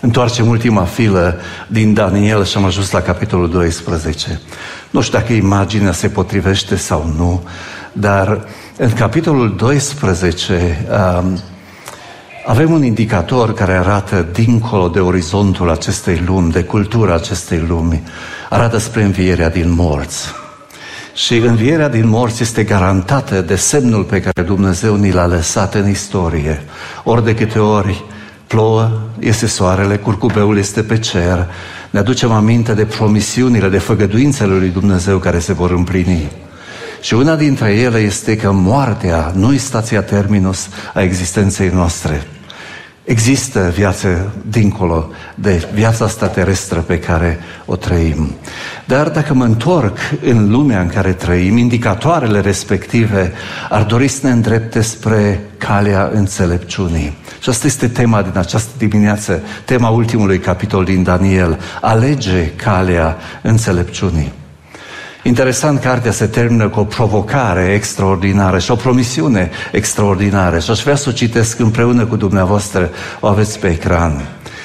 Întoarcem ultima filă din Daniel și am ajuns la capitolul 12. Nu știu dacă imaginea se potrivește sau nu, dar în capitolul 12 avem un indicator care arată dincolo de orizontul acestei lumi, de cultura acestei lumi, arată spre învierea din morți. Și învierea din morți este garantată de semnul pe care Dumnezeu ni l-a lăsat în istorie. Ori de câte ori plouă, este soarele, curcubeul este pe cer, ne aducem aminte de promisiunile, de făgăduințele lui Dumnezeu care se vor împlini. Și una dintre ele este că moartea nu e stația terminus a existenței noastre. Există viață dincolo de viața asta terestră pe care o trăim. Dar dacă mă întorc în lumea în care trăim, indicatoarele respective ar dori să ne îndrepte spre calea înțelepciunii. Și asta este tema din această dimineață, tema ultimului capitol din Daniel. Alege calea înțelepciunii. Interesant, cartea se termină cu o provocare extraordinară și o promisiune extraordinară. Și aș vrea să o citesc împreună cu dumneavoastră, o aveți pe ecran.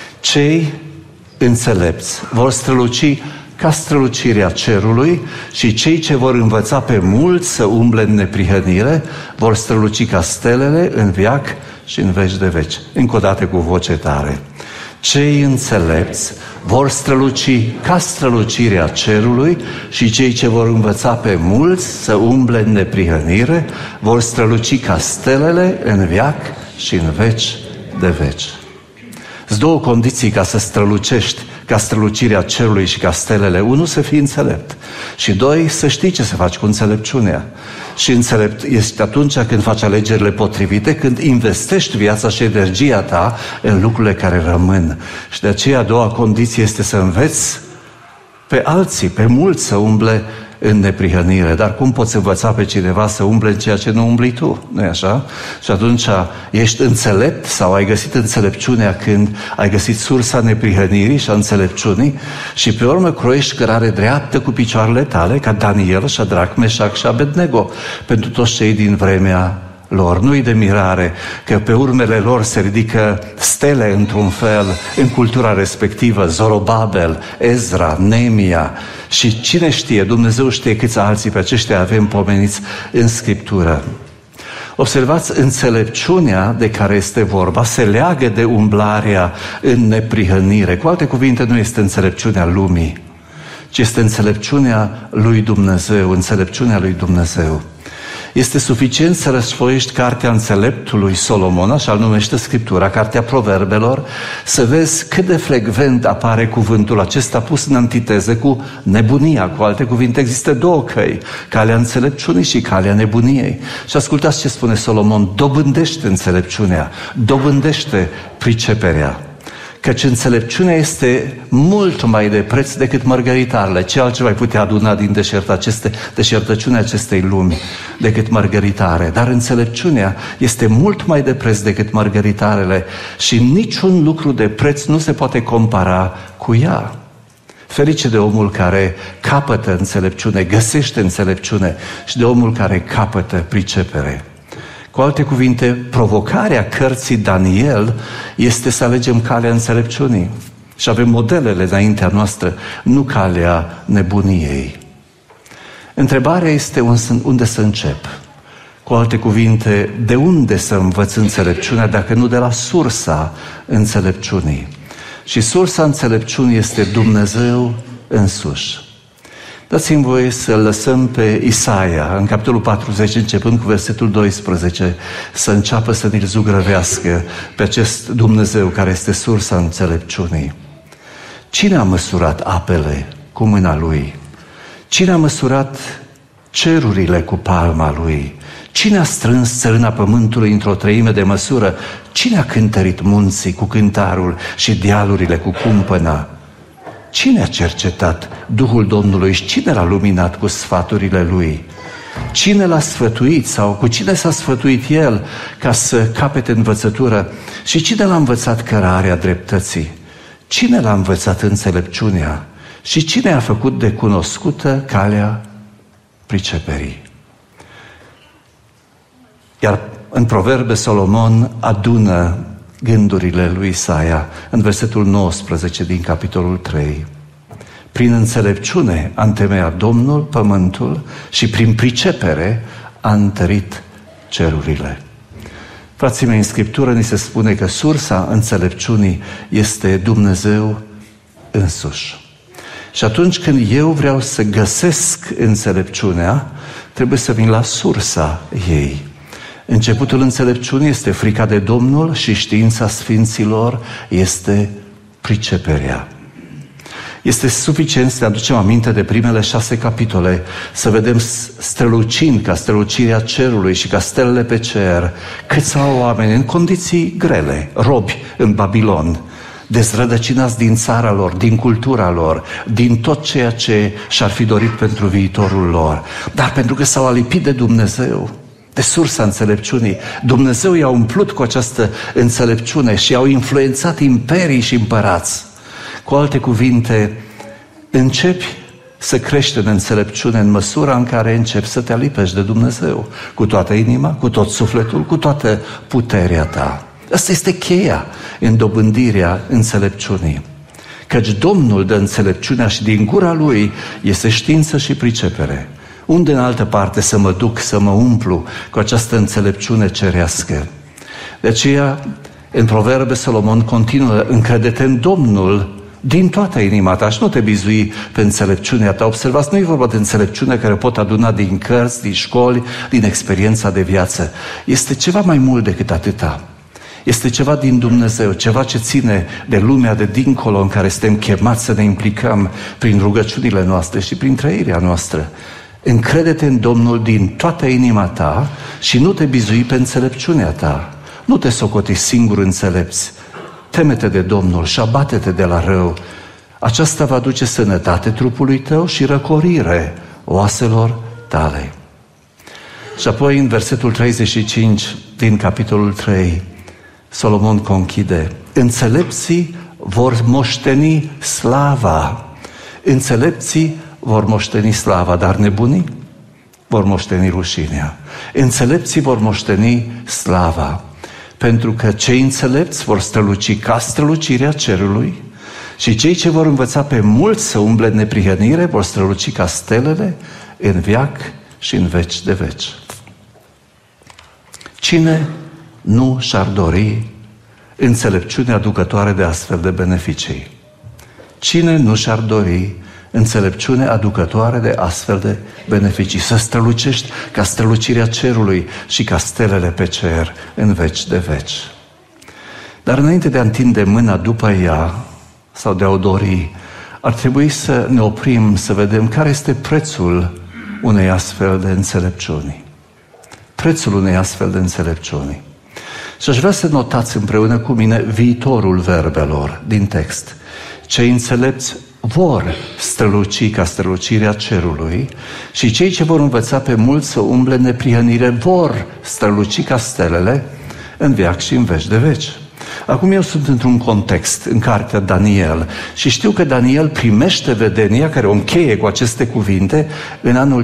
Cei înțelepți vor străluci ca strălucirea cerului și cei ce vor învăța pe mulți să umble în neprihănire vor străluci ca stelele în veac și în veci de veci. Încă o dată cu voce tare. Cei înțelepți vor străluci ca strălucirea cerului și cei ce vor învăța pe mulți să umble în neprihănire vor străluci ca stelele în veac și în veci de veci. Sunt două condiții ca să strălucești ca strălucirea cerului și ca stelele. Unu, să fii înțelept. Și doi, să știi ce să faci cu înțelepciunea. Și înțelept este atunci când faci alegerile potrivite, când investești viața și energia ta în lucrurile care rămân. Și de aceea a doua condiție este să înveți pe alții, pe mulți să umble în neprihănire. Dar cum poți învăța pe cineva să umble în ceea ce nu umbli tu? Nu-i așa? Și atunci ești înțelept sau ai găsit înțelepciunea când ai găsit sursa neprihănirii și a înțelepciunii și pe urmă croiești cărare dreaptă cu picioarele tale ca Daniel, Șadrac, Meșac și Abednego pentru toți cei din vremea lor. Nu-i de mirare că pe urmele lor se ridică stele într-un fel în cultura respectivă, Zorobabel, Ezra, Neemia și cine știe, Dumnezeu știe câți alții pe aceștia avem pomeniți în Scriptură. Observați, înțelepciunea de care este vorba se leagă de umblarea în neprihănire. Cu alte cuvinte, nu este înțelepciunea lumii, ci este înțelepciunea lui Dumnezeu, înțelepciunea lui Dumnezeu. Este suficient să răsfoiești cartea înțeleptului Solomon, așa îl numește Scriptura, cartea Proverbelor, să vezi cât de frecvent apare cuvântul acesta pus în antiteză cu nebunia. Cu alte cuvinte, există două căi, calea înțelepciunii și calea nebuniei. Și ascultați ce spune Solomon: dobândește înțelepciunea, dobândește priceperea. Căci înțelepciunea este mult mai de preț decât mărgăritarele. Ce altceva ai putea aduna din deșertăciunea acestei lumi decât mărgăritare? Dar înțelepciunea este mult mai de preț decât mărgăritarele și niciun lucru de preț nu se poate compara cu ea. Ferice de omul care capătă înțelepciune, găsește înțelepciune și de omul care capătă pricepere. Cu alte cuvinte, provocarea cărții Daniel este să alegem calea înțelepciunii. Și avem modelele înaintea noastră, nu calea nebuniei. Întrebarea este unde să încep. Cu alte cuvinte, de unde să învăț înțelepciunea dacă nu de la sursa înțelepciunii? Și sursa înțelepciunii este Dumnezeu însuși. Dați-mi voie să lăsăm pe Isaia, în capitolul 40, începând cu versetul 12, să înceapă să ne-l zugrăvească pe acest Dumnezeu care este sursa înțelepciunii. Cine a măsurat apele cu mâna Lui? Cine a măsurat cerurile cu palma Lui? Cine a strâns țărâna pământului într-o treime de măsură? Cine a cântărit munții cu cântarul și dealurile cu cumpăna? Cine a cercetat Duhul Domnului și cine l-a luminat cu sfaturile Lui? Cine l-a sfătuit sau cu cine s-a sfătuit El ca să capete învățătură? Și cine l-a învățat cărarea dreptății? Cine l-a învățat înțelepciunea? Și cine a făcut de cunoscută calea priceperii? Iar în Proverbe Solomon adună gândurile lui Isaia în versetul 19 din capitolul 3. Prin înțelepciune a întemeiat Domnul pământul și prin pricepere a întărit cerurile. Frații mei, în Scriptură ni se spune că sursa înțelepciunii este Dumnezeu însuși. Și atunci când eu vreau să găsesc înțelepciunea, trebuie să vin la sursa ei. Începutul înțelepciunii este frica de Domnul și știința sfinților este priceperea. Este suficient să ne aducem aminte de primele 6 capitole, să vedem strălucind ca strălucirea cerului și ca stelele pe cer, câți au oameni în condiții grele, robi în Babilon, dezrădăcinați din țara lor, din cultura lor, din tot ceea ce și-ar fi dorit pentru viitorul lor. Dar pentru că s-au alipit de Dumnezeu, de sursa înțelepciunii, Dumnezeu i-a umplut cu această înțelepciune și i-au influențat imperii și împărați. Cu alte cuvinte, începi să crești în înțelepciune în măsura în care începi să te alipești de Dumnezeu, cu toată inima, cu tot sufletul, cu toată puterea ta. Asta este cheia în dobândirea înțelepciunii. Căci Domnul dă înțelepciunea și din gura Lui este știință și pricepere. Unde în altă parte să mă duc, să mă umplu cu această înțelepciune cerească? De aceea, în Proverbe, Solomon continuă: încrede-te în Domnul din toată inima ta și nu te bizui pe înțelepciunea ta. Observați, nu e vorba de înțelepciune care pot aduna din cărți, din școli, din experiența de viață. Este ceva mai mult decât atâta. Este ceva din Dumnezeu, ceva ce ține de lumea de dincolo în care suntem chemați să ne implicăm prin rugăciunile noastre și prin trăirea noastră. Încrede-te în Domnul din toată inima ta și nu te bizui pe înțelepciunea ta. Nu te socoti singur înțelepți. Teme-te de Domnul și abate-te de la rău. Aceasta va duce sănătate trupului tău și răcorire oaselor tale. Și apoi în versetul 35 din capitolul 3, Solomon conchide: înțelepții vor moșteni slava. Înțelepții vor moșteni slava, dar nebunii vor moșteni rușinea. Înțelepții vor moșteni slava, pentru că cei înțelepți vor străluci ca strălucirea cerului și cei ce vor învăța pe mulți să umble în neprihănire vor străluci ca stelele în veac și în veci de veci. Cine nu și-ar dori înțelepciune aducătoare de astfel de beneficii? Cine nu și-ar dori înțelepciune aducătoare de astfel de beneficii? Să strălucești ca strălucirea cerului și ca stelele pe cer în veci de veci. Dar înainte de a întinde mâna după ea sau de a o dori, ar trebui să ne oprim să vedem care este prețul unei astfel de înțelepciuni. Prețul unei astfel de înțelepciuni. Și aș vrea să notați împreună cu mine viitorul verbelor din text. Cei înțelepți vor străluci ca strălucirea cerului și cei ce vor învăța pe mulți să umble în neprihănire vor străluci ca stelele în veac și în veci de veci. Acum eu sunt într-un context în cartea Daniel și știu că Daniel primește vedenia care o încheie cu aceste cuvinte în anul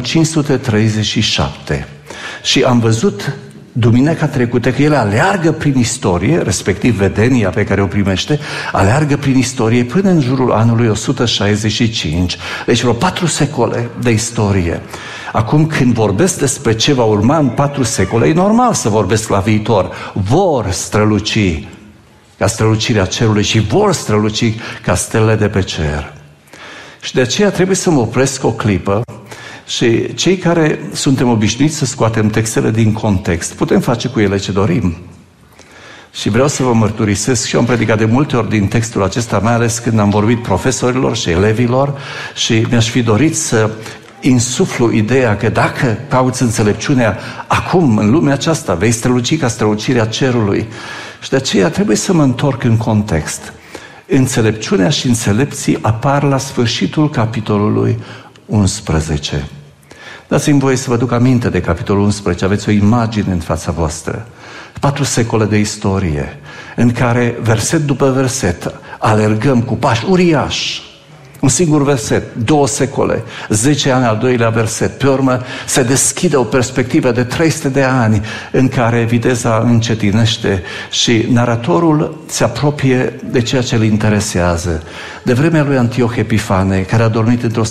537. Și am văzut duminica trecută că el aleargă prin istorie, respectiv vedenia pe care o primește, aleargă prin istorie până în jurul anului 165, deci vreo 4 secole de istorie. Acum când vorbesc despre ce va urma în 4 secole, e normal să vorbesc la viitor. Vor străluci ca strălucirea cerului și vor străluci ca stelele de pe cer. Și de aceea trebuie să mă opresc o clipă. Și cei care suntem obișnuiți să scoatem textele din context, putem face cu ele ce dorim. Și vreau să vă mărturisesc, și eu am predicat de multe ori din textul acesta, mai ales când am vorbit profesorilor și elevilor și mi-aș fi dorit să insuflu ideea că dacă cauți înțelepciunea acum, în lumea aceasta, vei străluci ca strălucirea cerului. Și de aceea trebuie să mă întorc în context. Înțelepciunea și înțelepții apar la sfârșitul capitolului 11. Dați-mi voie să vă duc aminte de capitolul 11. Aveți o imagine în fața voastră. 4 secole de istorie în care verset după verset alergăm cu pași uriași Un singur verset, 2 secole, 10 ani, al doilea verset. Pe urmă se deschide o perspectivă de 300 de ani în care viteza încetinește și naratorul se apropie de ceea ce îl interesează. De vremea lui Antioch Epifane, care a dormit între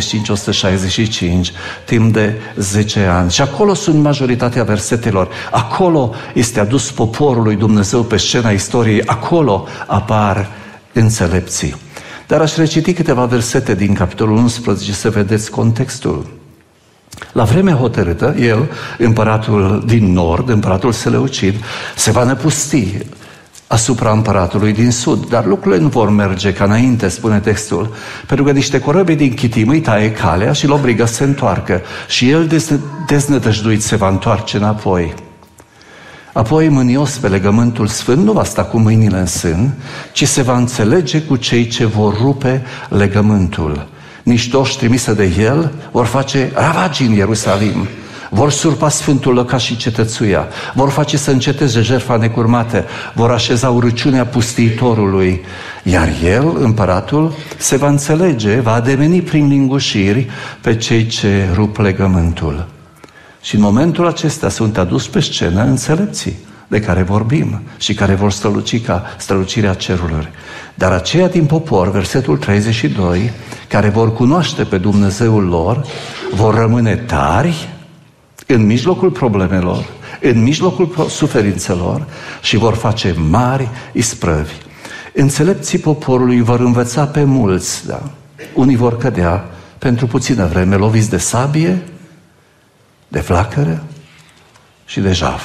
175-165, timp de 10 ani. Și acolo sunt majoritatea versetelor. Acolo este adus poporul lui Dumnezeu pe scena istoriei. Acolo apar înțelepții. Dar aș reciti câteva versete din capitolul 11 să vedeți contextul. La vremea hotărâtă, el, împăratul din nord, împăratul Seleucid, se va năpusti asupra împăratului din sud. Dar lucrurile nu vor merge ca înainte, spune textul, pentru că niște corăbii din Chitim îi taie calea și îl obligă să se întoarcă. Și el, deznădăjduit, se va întoarce înapoi. Apoi, mânios pe legământul sfânt, nu va sta cu mâinile în sân, ci se va înțelege cu cei ce vor rupe legământul. Niște trimise de el vor face ravagii în Ierusalim, vor surpa sfântul lăcaș și cetățuia, vor face să înceteze jertfa necurmată, vor așeza urăciunea pustiitorului, iar el, împăratul, se va înțelege, va ademeni prin lingușiri pe cei ce rup legământul. Și în momentul acesta sunt adus pe scenă înțelepții de care vorbim și care vor străluci ca strălucirea cerurilor. Dar aceia din popor, versetul 32, care vor cunoaște pe Dumnezeul lor, vor rămâne tari în mijlocul problemelor, în mijlocul suferințelor și vor face mari isprăvi. Înțelepții poporului vor învăța pe mulți, da? Unii vor cădea pentru puțină vreme, loviți de sabie, de flacără și de jaf.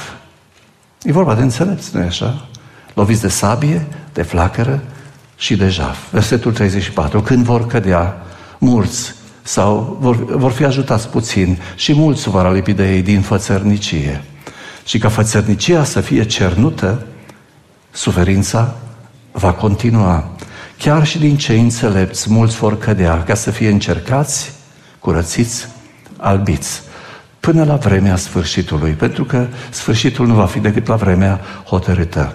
E vorba de înțelepți, nu-i așa? Loviți de sabie, de flacără și de jaf. Versetul 34. Când vor cădea mulți sau vor fi ajutați puțin și mulți vor alipi de ei din fățărnicie. Și ca fățărnicia să fie cernută, suferința va continua. Chiar și din cei înțelepți mulți vor cădea ca să fie încercați, curățiți, albiți. Până la vremea sfârșitului, pentru că sfârșitul nu va fi decât la vremea hotărâtă.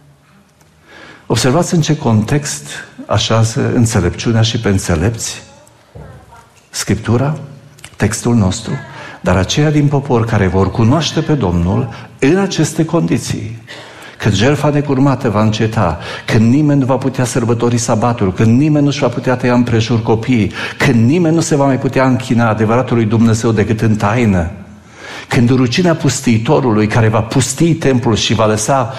Observați în ce context așează înțelepciunea și pe înțelepți Scriptura, textul nostru, dar aceia din popor care vor cunoaște pe Domnul în aceste condiții, când jertfa necurmată va înceta, când nimeni nu va putea sărbători sabatul, când nimeni nu-și va putea tăia împrejur copiii, când nimeni nu se va mai putea închina adevăratului Dumnezeu decât în taină, când ruginea pustiitorului care va pustii templul și va lăsa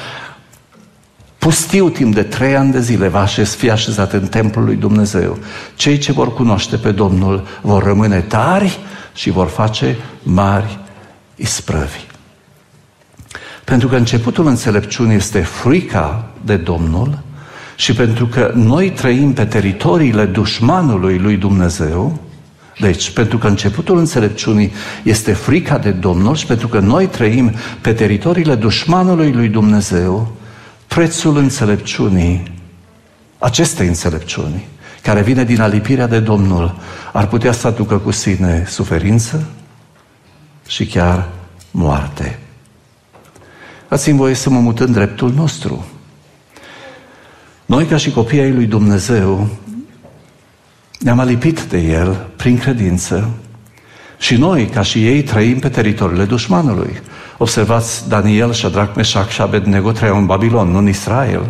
pustiu timp de 3 ani de zile va fi așezat în templul lui Dumnezeu, cei ce vor cunoaște pe Domnul vor rămâne tari și vor face mari isprăvi. Pentru că începutul înțelepciunii este frica de Domnul și pentru că noi trăim pe teritoriile dușmanului lui Dumnezeu, deci pentru că începutul înțelepciunii este frica de Domnul și pentru că noi trăim pe teritoriile dușmanului lui Dumnezeu, prețul înțelepciunii, acestei înțelepciuni, care vine din alipirea de Domnul, ar putea să aducă cu sine suferință și chiar moarte. Dați-mi voie să mă mut în dreptul nostru. Noi, ca și copiii ai lui Dumnezeu, ne-am alipit de El prin credință și noi, ca și ei, trăim pe teritoriile dușmanului. Observați, Daniel, Șadrac, Meșac și Abednego trăiau în Babilon, nu în Israel.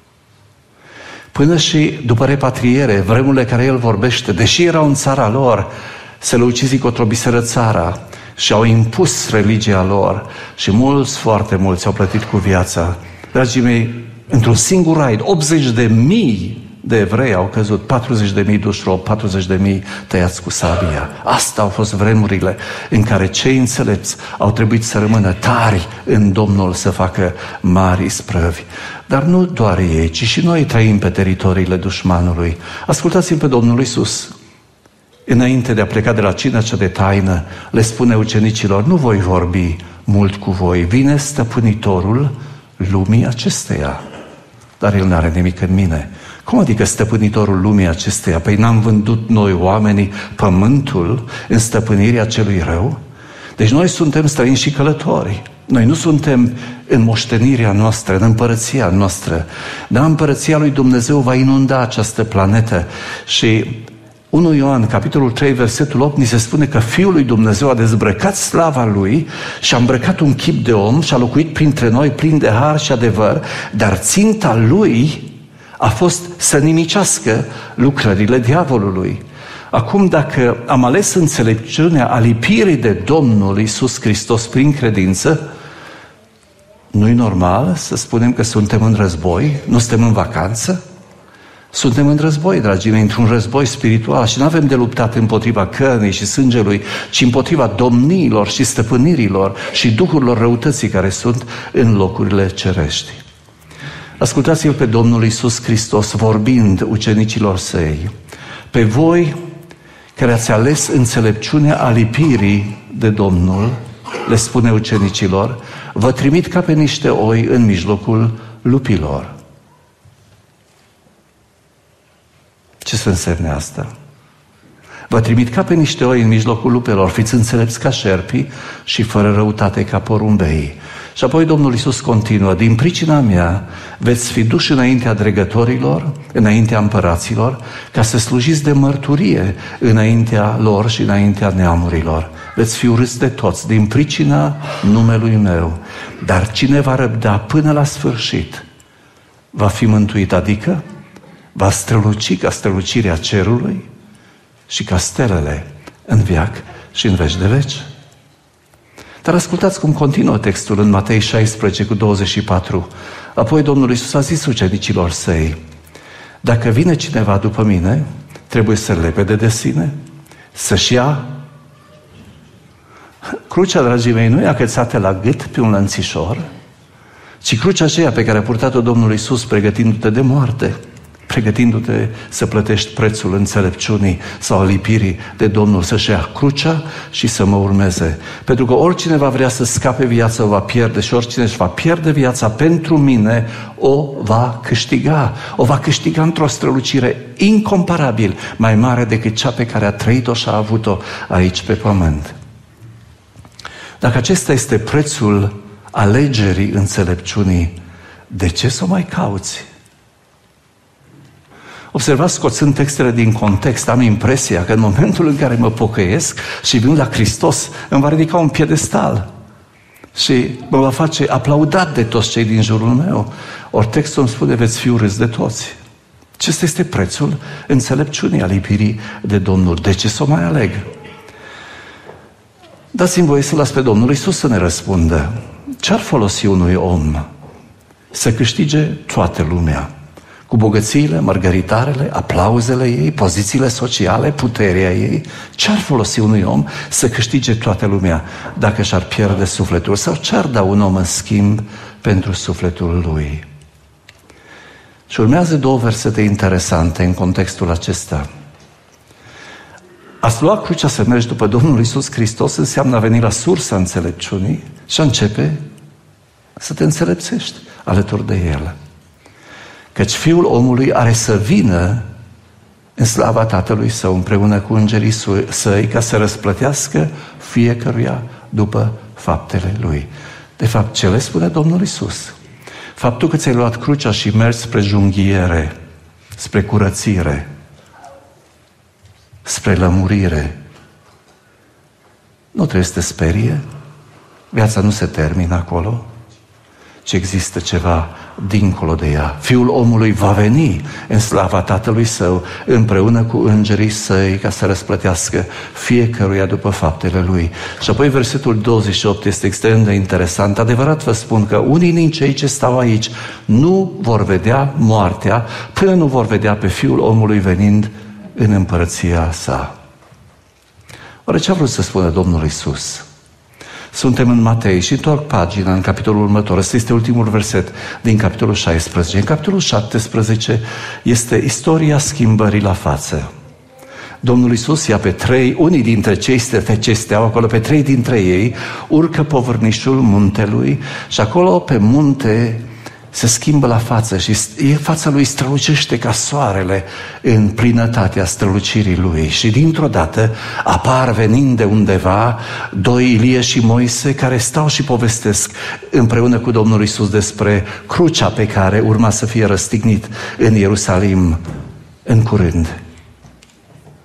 Până și după repatriere, vremurile care el vorbește, deși erau în țara lor, seleucizii cotrobiseră țara și au impus religia lor și mulți, foarte mulți, au plătit cu viața. Dragii mei, într-un singur raid, 80.000 de evrei au căzut, 40.000 duși robi, 40.000 tăiați cu sabia. Asta au fost vremurile în care cei înțelepți au trebuit să rămână tari în Domnul, să facă mari isprăvi. Dar nu doar ei, ci și noi trăim pe teritoriile dușmanului. Ascultați-mi pe Domnul Iisus. Înainte de a pleca de la cina cea de taină, le spune ucenicilor: nu voi vorbi mult cu voi, vine stăpânitorul lumii acesteia, dar el n-are nimic în mine. Cum adică stăpânitorul lumii acesteia? Păi n-am vândut noi oamenii pământul în stăpânirea celui rău? Deci noi suntem străini și călători. Noi nu suntem în moștenirea noastră, în împărăția noastră. Dar împărăția lui Dumnezeu va inunda această planetă și 1 Ioan, capitolul 3, versetul 8, ni se spune că Fiul lui Dumnezeu a dezbrăcat slava Lui și a îmbrăcat un chip de om și a locuit printre noi plin de har și adevăr, dar ținta Lui a fost să nimicească lucrările diavolului. Acum, dacă am ales înțelepciunea alipirii de Domnul Iisus Hristos prin credință, nu-i normal să spunem că suntem în război, nu suntem în vacanță? Suntem în război, dragii mei, într-un război spiritual și nu avem de luptat împotriva cărnii și sângelui, ci împotriva domniilor și stăpânirilor și duhurilor răutății care sunt în locurile cerești. Ascultați-l pe Domnul Iisus Hristos vorbind ucenicilor săi: pe voi care ați ales înțelepciunea alipirii de Domnul, le spune ucenicilor, vă trimit ca pe niște oi în mijlocul lupilor. Ce să însemne asta? Vă trimit ca pe niște oi în mijlocul lupelor, fiți înțelepți ca șerpii și fără răutate ca porumbeii. Și apoi Domnul Iisus continuă: din pricina mea veți fi duși înaintea dregătorilor, înaintea împăraților, ca să slujiți de mărturie înaintea lor și înaintea neamurilor. Veți fi urâți de toți din pricina numelui meu, dar cine va răbda până la sfârșit va fi mântuit, adică va străluci ca strălucirea cerului și ca stelele în veac și în veci de veci. Dar ascultați cum continuă textul în Matei 16 cu 24. Apoi Domnul Iisus a zis ucenicilor săi: dacă vine cineva după mine, trebuie să lepede de sine, să-și ia crucea, dragii mei, nu e agățată la gât pe un lănțișor, ci crucea aceea pe care a purtat-o Domnul Iisus pregătindu-te de moarte, pregătindu-te să plătești prețul înțelepciunii sau alipirii de Domnul, să-și ia crucea și să mă urmeze. Pentru că oricine va vrea să scape viața o va pierde și oricine își va pierde viața pentru mine o va câștiga. O va câștiga într-o strălucire incomparabil mai mare decât cea pe care a trăit-o și a avut-o aici pe pământ. Dacă acesta este prețul alegerii înțelepciunii, de ce să o mai cauți? Observați, scoțând textele din context, am impresia că în momentul în care mă pocăiesc și vin la Hristos, îmi va ridica un piedestal și mă va face aplaudat de toți cei din jurul meu. Ori textul îmi spune: veți fi urâți de toți. Acesta este prețul înțelepciunii, alipirii de Domnul. De ce să o mai aleg? Dați-mi voie să las pe Domnul Iisus să ne răspundă. Ce-ar folosi unui om să câștige toată lumea? Cu bogățiile, mărgăritarele, aplauzele ei, pozițiile sociale, puterea ei, ce-ar folosi unui om să câștige toată lumea dacă și-ar pierde sufletul? Sau ce-ar da un om în schimb pentru sufletul lui? Și urmează două versete interesante în contextul acesta. A-ți lua crucea să mergi după Domnul Iisus Hristos înseamnă a veni la sursa înțelepciunii și a începe să te înțelepțești alături de El. Căci Fiul omului are să vină în slava Tatălui Său împreună cu îngerii Săi ca să răsplătească fiecăruia după faptele Lui. De fapt, ce le spune Domnul Iisus? Faptul că ți-ai luat crucea și mergi spre junghiere, spre curățire, spre lămurire, nu trebuie să te sperie. Viața nu se termină acolo, ci există ceva dincolo de ea. Fiul omului va veni în slava Tatălui Său împreună cu îngerii Săi ca să răsplătească fiecăruia după faptele lui. Și apoi versetul 28 este extrem de interesant. Adevărat vă spun că unii din cei ce stau aici nu vor vedea moartea până nu vor vedea pe Fiul omului venind în împărăția Sa. Oare ce a vrut să spună Domnul Iisus? Suntem în Matei și întorc pagina în capitolul următor. Ăsta este ultimul verset din capitolul 16. În capitolul 17 este istoria schimbării la față. Domnul Iisus ia pe trei, unii dintre cei ce steau acolo, pe trei dintre ei, urcă povârnișul muntelui și acolo pe munte se schimbă la față și fața lui strălucește ca soarele în plinătatea strălucirii lui. Și dintr-o dată apar venind de undeva doi, Ilie și Moise, care stau și povestesc împreună cu Domnul Iisus despre crucea pe care urma să fie răstignit în Ierusalim în curând.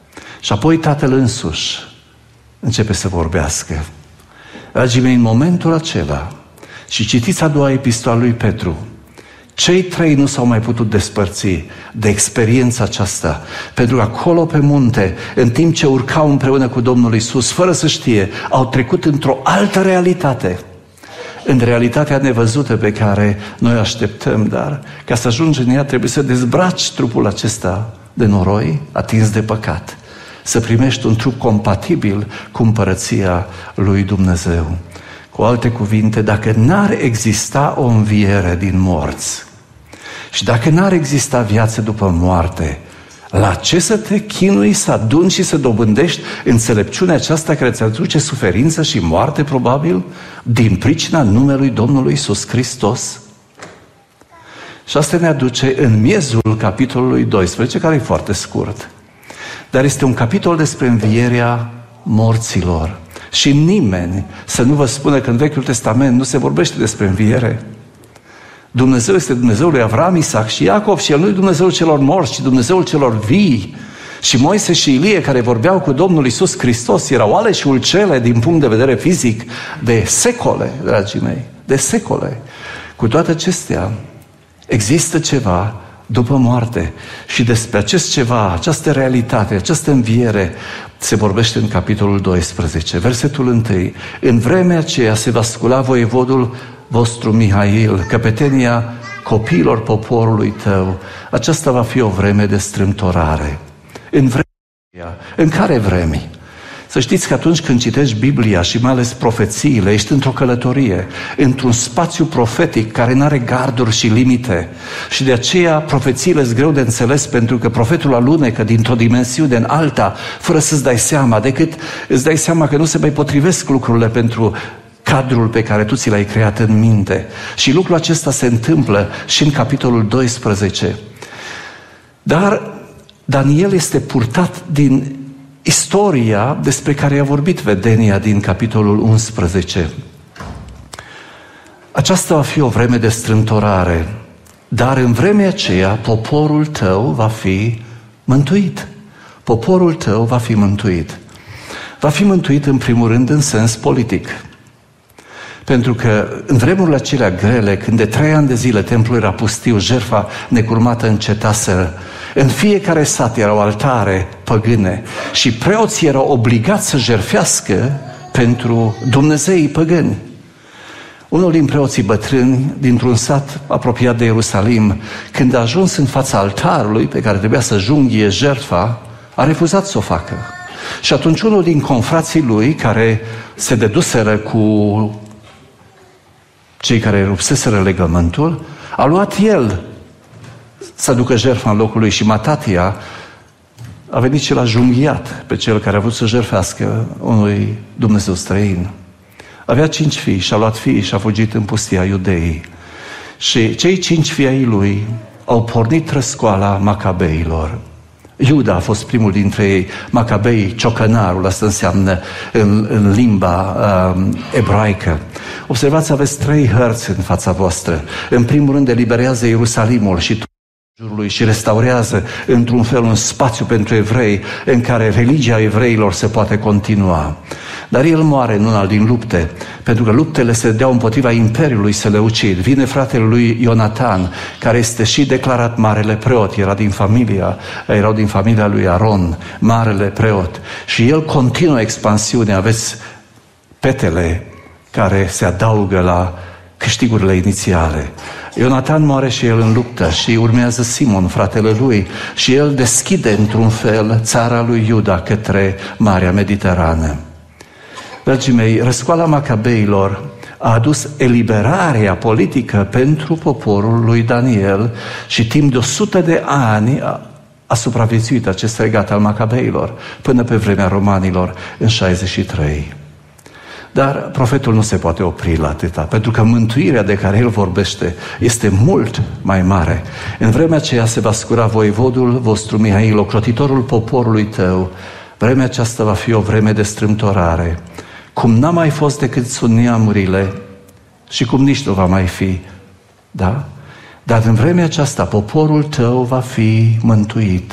Și apoi Tatăl însuși începe să vorbească. Dragii mei, în momentul acela, și citiți a doua epistoală lui Petru, cei trei nu s-au mai putut despărți de experiența aceasta, pentru că acolo pe munte, în timp ce urcau împreună cu Domnul Iisus, fără să știe, au trecut într-o altă realitate, în realitatea nevăzută pe care noi așteptăm, dar ca să ajungi în ea trebuie să dezbraci trupul acesta de noroi, atins de păcat, să primești un trup compatibil cu împărăția lui Dumnezeu. Cu alte cuvinte, dacă n-ar exista o înviere din morți și dacă n-ar exista viață după moarte, la ce să te chinui să aduni și să dobândești înțelepciunea aceasta care îți aduce suferință și moarte, probabil, din pricina numelui Domnului Iisus Hristos? Și asta ne aduce în miezul capitolului 12, care e foarte scurt. Dar este un capitol despre învierea morților. Și nimeni să nu vă spună că în Vechiul Testament nu se vorbește despre înviere. Dumnezeu este Dumnezeul lui Avram, Isaac și Iacov și El nu e Dumnezeul celor morți, ci Dumnezeul celor vii. Și Moise și Ilie, care vorbeau cu Domnul Iisus Hristos, erau aleși ulcele din punct de vedere fizic de secole, dragii mei, de secole. Cu toate acestea, există ceva după moarte și despre acest ceva, această realitate, această înviere se vorbește în capitolul 12, versetul 1. În vremea aceea se va scula voievodul vostru Mihail, căpetenia copiilor poporului tău. Aceasta va fi o vreme de strâmtorare. În vremea aceea, în care vremi? Să știți că atunci când citești Biblia și mai ales profețiile, ești într-o călătorie, într-un spațiu profetic care nu are garduri și limite. Și de aceea profețiile sunt greu de înțeles, pentru că profetul alunecă dintr-o dimensiune în alta, fără să-ți dai seama, decât îți dai seama că nu se mai potrivesc lucrurile pentru cadrul pe care tu ți l-ai creat în minte. Și lucrul acesta se întâmplă și în capitolul 12. Dar Daniel este purtat din istoria despre care a vorbit vedenia din capitolul 11. Aceasta va fi o vreme de strâmtorare, dar în vremea aceea poporul tău va fi mântuit. Poporul tău va fi mântuit. Va fi mântuit în primul rând în sens politic. Pentru că în vremurile acelea grele, când de 3 ani de zile templul era pustiu, jertfa necurmată încetaseră, în fiecare sat erau altare păgâne și preoții erau obligați să jertfească pentru dumnezeii păgâni. Unul din preoții bătrâni, dintr-un sat apropiat de Ierusalim, când a ajuns în fața altarului pe care trebuia să junghie jertfa, a refuzat să o facă. Și atunci unul din confrații lui, care se deduseră cu cei care rupseseră legământul, a luat el să aducă jertfa în locul lui și Matatia a venit și l-a junghiat pe cel care a vrut să jertfească unui Dumnezeu străin. Avea 5 fii și a luat fiii și a fugit în pustia Iudeii. Și cei 5 fii ai lui au pornit răscoala macabeilor. Iuda a fost primul dintre ei, Macabei, ciocănarul, asta înseamnă în limba ebraică. Observați, aveți 3 hărți în fața voastră. În primul rând eliberează Ierusalimul și jurului și restaurează într-un fel un spațiu pentru evrei în care religia evreilor se poate continua. Dar el moare în una din lupte, pentru că luptele se deau împotriva imperiului seleucid. Vine fratele lui Ionatan, care este și declarat marele preot, erau din familia lui Aron, marele preot. Și el continuă expansiunea, aveți petele care se adaugă la câștigurile inițiale. Ionatan moare și el în luptă și urmează Simon, fratele lui, și el deschide într-un fel țara lui Iuda către Marea Mediterană. Dragii mei, răscoala macabeilor a adus eliberarea politică pentru poporul lui Daniel și timp de 100 de ani a supraviețuit acest regat al macabeilor până pe vremea romanilor în 63. Dar profetul nu se poate opri la atâta, pentru că mântuirea de care el vorbește este mult mai mare. În vremea aceea se va scura voievodul vostru Mihail, ocrotitorul poporului tău. Vremea aceasta va fi o vreme de strâmtorare, cum n-a mai fost decât sunt neamurile și cum nici nu va mai fi. Da? Dar în vremea aceasta poporul tău va fi mântuit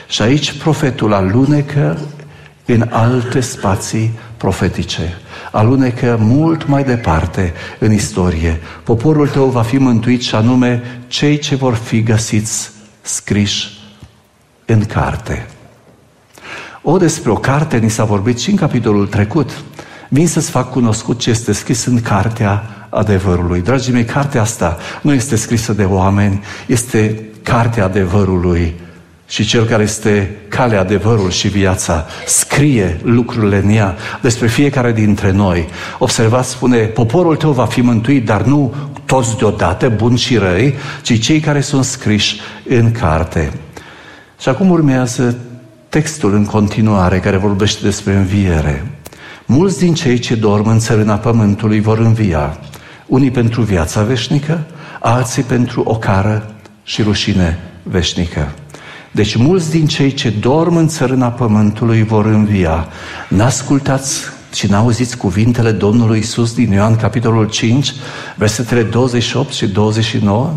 Și aici profetul alunecă în alte spații profetice. Alunecă mult mai departe în istorie. Poporul tău va fi mântuit, și anume cei ce vor fi găsiți scriși în carte. Despre o carte ni s-a vorbit și în capitolul trecut. Vin să-ți fac cunoscut ce este scris în cartea adevărului. Dragii mei, cartea asta nu este scrisă de oameni, este cartea adevărului. Și cel care este calea, adevărul și viața scrie lucrurile în ea despre fiecare dintre noi. Observați, spune, poporul tău va fi mântuit, dar nu toți deodată, buni și răi, ci cei care sunt scriși în carte. Și acum urmează textul în continuare care vorbește despre înviere. Mulți din cei ce dorm în țărâna pământului vor învia, unii pentru viața veșnică, alții pentru ocară și rușine veșnică. Deci mulți din cei ce dorm în țărâna pământului vor învia. N-ascultați și n-auziți cuvintele Domnului Iisus din Ioan, capitolul 5, versetele 28 și 29?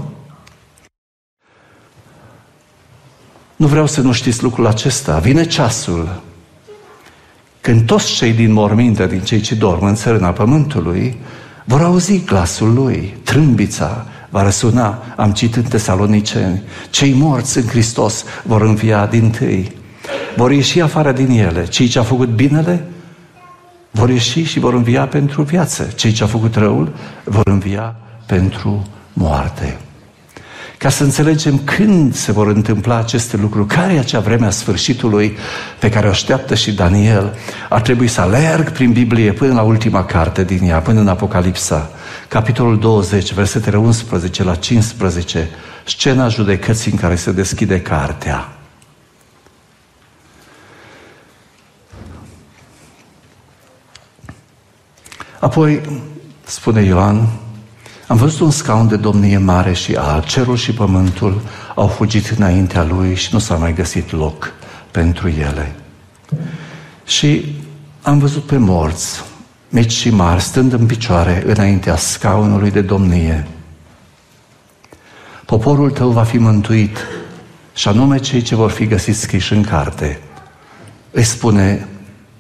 Nu vreau să nu știți lucrul acesta. Vine ceasul când toți cei din morminte, din cei ce dorm în țărâna pământului, vor auzi glasul Lui, trâmbița va răsuna. Am citit în Tesaloniceni, cei morți în Hristos vor învia dintâi. Vor ieși afară din ele. Cei ce au făcut binele vor ieși și vor învia pentru viață. Cei ce au făcut răul vor învia pentru moarte. Ca să înțelegem când se vor întâmpla aceste lucruri, care e acea vreme a sfârșitului pe care o așteaptă și Daniel, ar trebui să alerg prin Biblie până la ultima carte din ea, până în Apocalipsa, capitolul 20, versetele 11 la 15, scena judecății în care se deschide cartea. Apoi, spune Ioan, am văzut un scaun de domnie mare și alb, cerul și pământul au fugit înaintea lui și nu s-a mai găsit loc pentru ele. Și am văzut pe morți, mici și mari, stând în picioare înaintea scaunului de domnie. Poporul tău va fi mântuit, și anume cei ce vor fi găsiți scriși în carte. Îi spune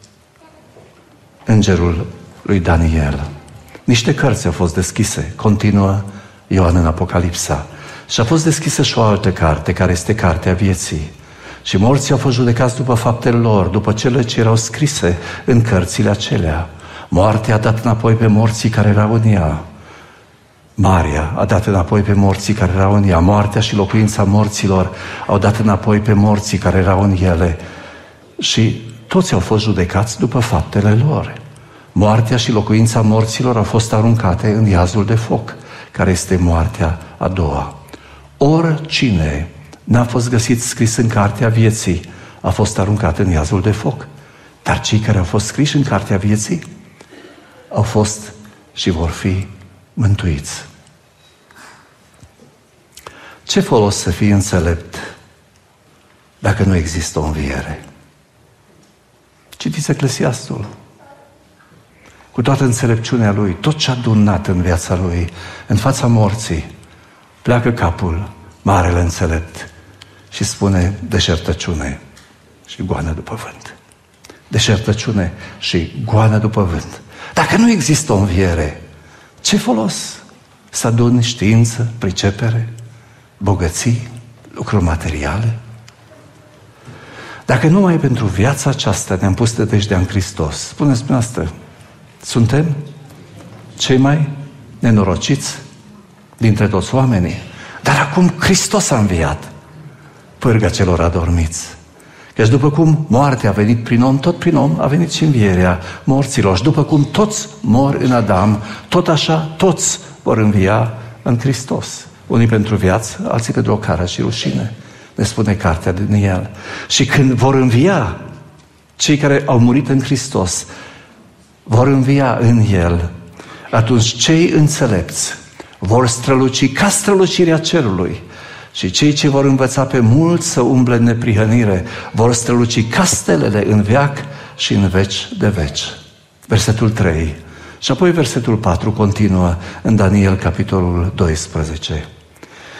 îngerul lui Daniel. Niște cărți au fost deschise, continuă Ioan în Apocalipsa. Și a fost deschisă și o altă carte, care este cartea vieții. Și morții au fost judecați după faptele lor, după cele ce erau scrise în cărțile acelea. Moartea a dat înapoi pe morții care erau în ea. Marea a dat înapoi pe morții care erau în ea. Moartea și locuința morților au dat înapoi pe morții care erau în ele. Și toți au fost judecați după faptele lor. Moartea și locuința morților au fost aruncate în iazul de foc, care este moartea a doua. Oricine n-a fost găsit scris în cartea vieții a fost aruncat în iazul de foc. Dar cei care au fost scriși în cartea vieții au fost și vor fi mântuiți. Ce folos să fii înțelept dacă nu există o înviere? Citiți Eclesiastul. Cu toată înțelepciunea lui, tot ce a adunat în viața lui, în fața morții, pleacă capul, marele înțelept, și spune deșertăciune și goană după vânt. Deșertăciune și goană după vânt. Dacă nu există o înviere, ce folos să aduni știință, pricepere, bogății, lucruri materiale? Dacă numai pentru viața aceasta ne-am pus dejdea în Hristos, spuneți dumneavoastră, suntem cei mai nenorociți dintre toți oamenii. Dar acum Hristos a înviat, pârga celor adormiți. Căci după cum moartea a venit prin om, tot prin om a venit și învierea morților. Și după cum toți mor în Adam, tot așa toți vor învia în Hristos. Unii pentru viață, alții pentru ocară și rușine, ne spune cartea din el. Și când vor învia cei care au murit în Hristos, vor învia în el, atunci cei înțelepți vor străluci ca strălucirea cerului. Și cei ce vor învăța pe mulți să umble în neprihănire vor străluci ca stelele în veac și în veci de veci. Versetul 3. Și apoi versetul 4 continuă în Daniel, capitolul 12.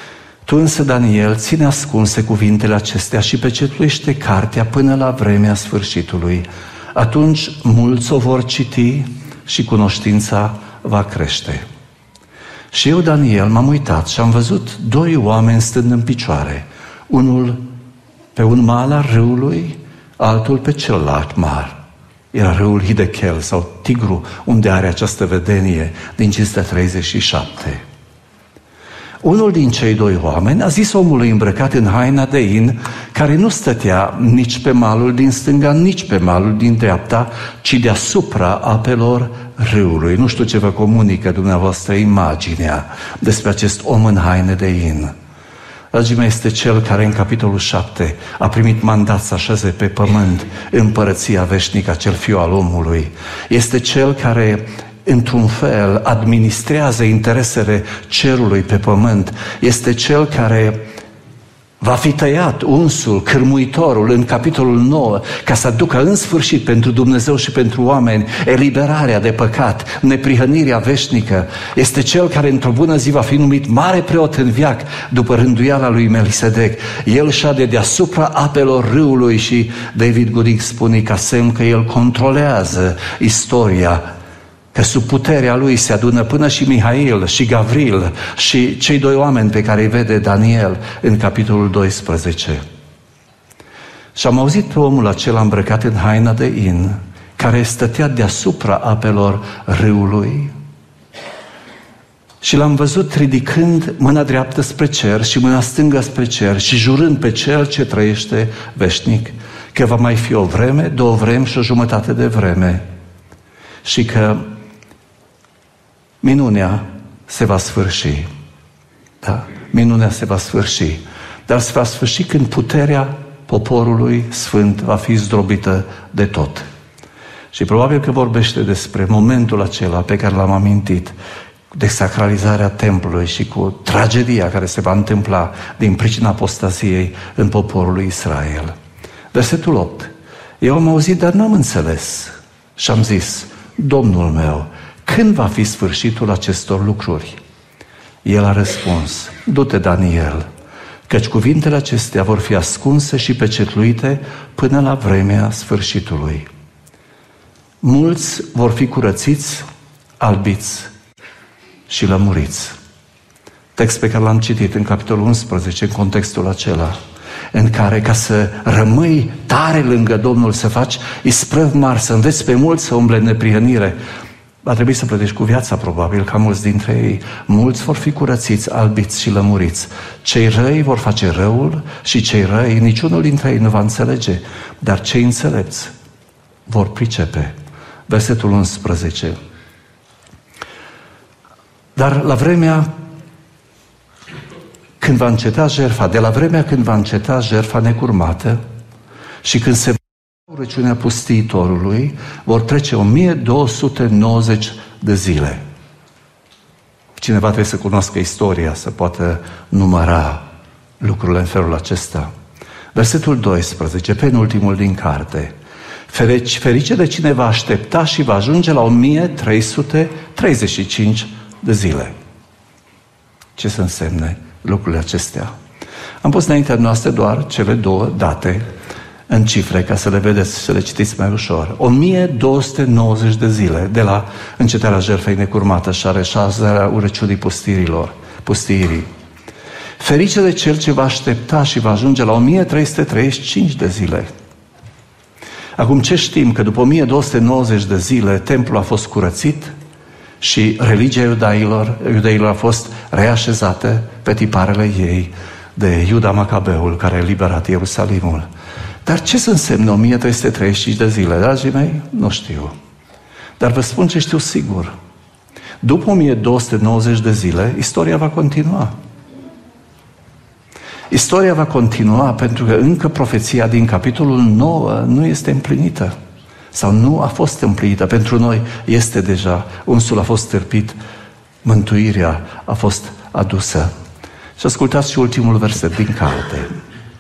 Tu însă, Daniel, ține ascunse cuvintele acestea și pecetluiește cartea până la vremea sfârșitului. Atunci mulți o vor citi și cunoștința va crește. Și eu, Daniel, m-am uitat și am văzut doi oameni stând în picioare, unul pe un mal al râului, altul pe celălalt mar. Era râul Hidechel sau Tigru, unde are această vedenie din Cinstea 37. Unul din cei doi oameni a zis omului îmbrăcat în haina de in, care nu stătea nici pe malul din stânga, nici pe malul din dreapta, ci deasupra apelor râului. Nu știu ce vă comunică dumneavoastră imaginea despre acest om în haine de in. Dragii mei, este cel care în capitolul 7 a primit mandat să așeze pe pământ împărăția veșnică, acel fiu al omului. Este cel care într-un fel administrează interesele cerului pe pământ. Este cel care va fi tăiat unsul, cârmuitorul, în capitolul 9, ca să aducă în sfârșit pentru Dumnezeu și pentru oameni eliberarea de păcat, neprihănirea veșnică. Este cel care într-o bună zi va fi numit mare preot în veac, după rânduiala lui Melisedec. El șade deasupra apelor râului și David Goodic spune ca semn că el controlează istoria, că sub puterea lui se adună până și Mihail și Gavril și cei doi oameni pe care îi vede Daniel în capitolul 12. Și am auzit pe omul acela îmbrăcat în haina de in, care stătea deasupra apelor râului, și l-am văzut ridicând mâna dreaptă spre cer și mâna stângă spre cer și jurând pe cel ce trăiește veșnic că va mai fi o vreme, două vremi și o jumătate de vreme și că minunea se va sfârși. Da? Minunea se va sfârși. Dar se va sfârși când puterea poporului sfânt va fi zdrobită de tot. Și probabil că vorbește despre momentul acela pe care l-am amintit, de sacralizarea templului și cu tragedia care se va întâmpla din pricina apostaziei în poporul lui Israel. Versetul 8. Eu am auzit, dar n-am înțeles. Și am zis, Domnul meu, când va fi sfârșitul acestor lucruri? El a răspuns, du-te, Daniel, căci cuvintele acestea vor fi ascunse și pecetluite până la vremea sfârșitului. Mulți vor fi curățiți, albiți și lămuriți. Text pe care l-am citit în capitolul 11, în contextul acela, în care, ca să rămâi tare lângă Domnul, să faci isprăvi mari, să înveți pe mulți să umble în neprihănire, va trebui să plătești cu viața, probabil, ca mulți dintre ei. Mulți vor fi curățiți, albiți și lămuriți. Cei răi vor face răul și cei răi, niciunul dintre ei nu va înțelege, dar cei înțelepți vor pricepe. Versetul 11. Dar la vremea când va înceta jertfa, de la vremea când va înceta jertfa necurmată și când se va urăciunea pustiitorului, vor trece 1290 de zile. Cineva trebuie să cunoască istoria, să poată număra lucrurile în felul acesta. Versetul 12, penultimul din carte. Ferice de cine va aștepta și va ajunge la 1335 de zile. Ce să însemne lucrurile acestea? Am pus înaintea noastră doar cele două date în cifre, ca să le vedeți și să le citiți mai ușor. 1290 de zile de la încetarea jertfei necurmată și a reșazarea urăciunii pustiirii. Ferice de cel ce va aștepta și va ajunge la 1335 de zile. Acum, ce știm? Că după 1290 de zile templul a fost curățit și religia iudeilor a fost reașezată pe tiparele ei de Iuda Macabeul, care a eliberat Ierusalimul. Dar ce să însemne 1335 de zile, dragii mei? Nu știu. Dar vă spun ce știu sigur. După 1290 de zile, istoria va continua. Istoria va continua pentru că încă profeția din capitolul 9 nu este împlinită. Sau nu a fost împlinită. Pentru noi este deja. Unsul a fost stârpit, mântuirea a fost adusă. Și ascultați și ultimul verset din carte.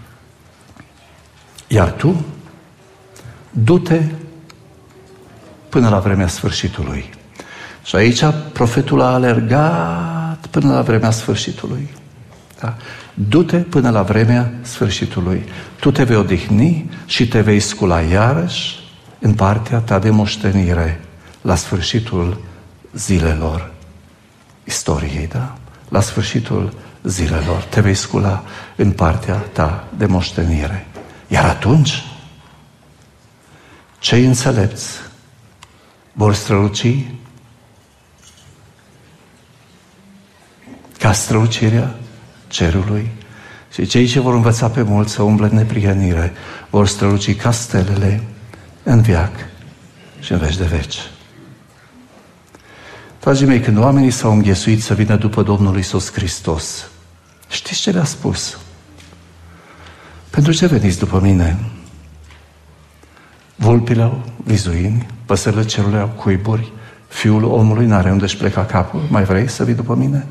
Iar tu, du-te până la vremea sfârșitului. Și aici profetul a alergat până la vremea sfârșitului. Da? Du-te până la vremea sfârșitului. Tu te vei odihni și te vei scula iarăși în partea ta de moștenire la sfârșitul zilelor istoriei, da? La sfârșitul zilelor te vei scula în partea ta de moștenire. Iar atunci, cei înțelepți vor străluci ca strălucirea cerului și cei ce vor învăța pe mulți să umble în neprihănire vor străluci ca stelele în veac și în veci de veci. Dragii mei, când oamenii s-au înghesuit să vină după Domnul Iisus Hristos, știți ce le-a spus? Pentru ce veniți după mine? Vulpile au vizuini, păsările cerului au cuiburi, Fiul omului n-are unde își pleca capul. Mai vrei să vii după mine?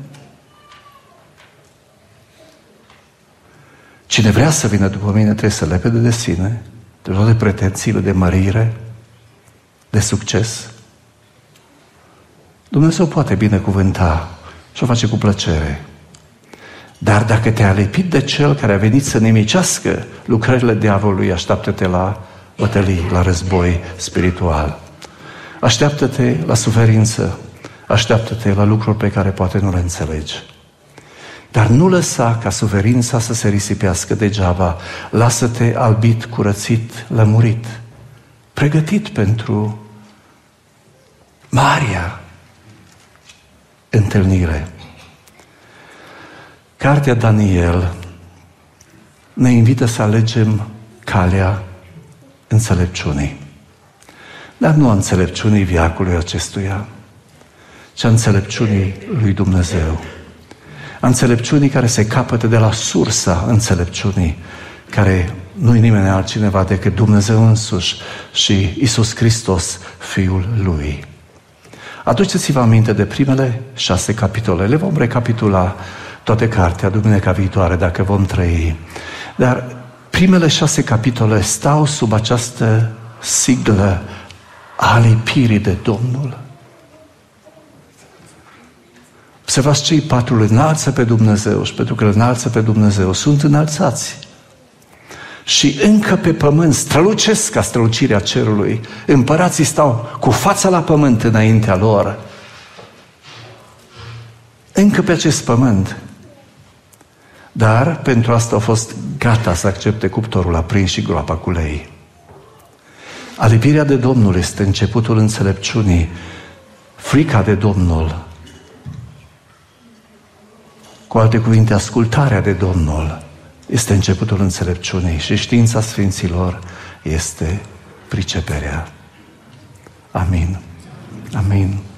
Cine vrea să vină după mine trebuie să lepede de sine, de toate pretențiile de mărire, de succes. Dumnezeu poate binecuvânta și o face cu plăcere. Dar dacă te-a lipit de Cel care a venit să nimicească lucrările diavolului, așteaptă-te la bătălii, la război spiritual. Așteaptă-te la suferință, așteaptă-te la lucruri pe care poate nu le înțelegi. Dar nu lăsa ca suferința să se risipească degeaba. Lasă-te albit, curățit, lămurit, pregătit pentru marea întâlnire. Cartea Daniel ne invită să alegem calea înțelepciunii. Dar nu a înțelepciunii veacului acestuia, ci a înțelepciunii lui Dumnezeu. A înțelepciunii care se capătă de la sursa înțelepciunii, care nu-i nimeni altcineva decât Dumnezeu însuși și Iisus Hristos, Fiul Lui. Aduceți-vă aminte de primele 6 capitole. Le vom recapitula toate cartea duminica viitoare, dacă vom trăi. Dar primele 6 capitole stau sub această siglă a lipirii de Domnul. Observați, cei 4 îl înalță pe Dumnezeu și pentru că îl înalță pe Dumnezeu sunt înălțați. Și încă pe pământ strălucesc ca strălucirea cerului. Împărații stau cu fața la pământ înaintea lor. Încă pe acest pământ. Dar pentru asta au fost gata să accepte cuptorul aprins și groapa cu lei. Alipirea de Domnul este începutul înțelepciunii. Frica de Domnul, cu alte cuvinte, ascultarea de Domnul, este începutul înțelepciunii și știința Sfinților este priceperea. Amin. Amin.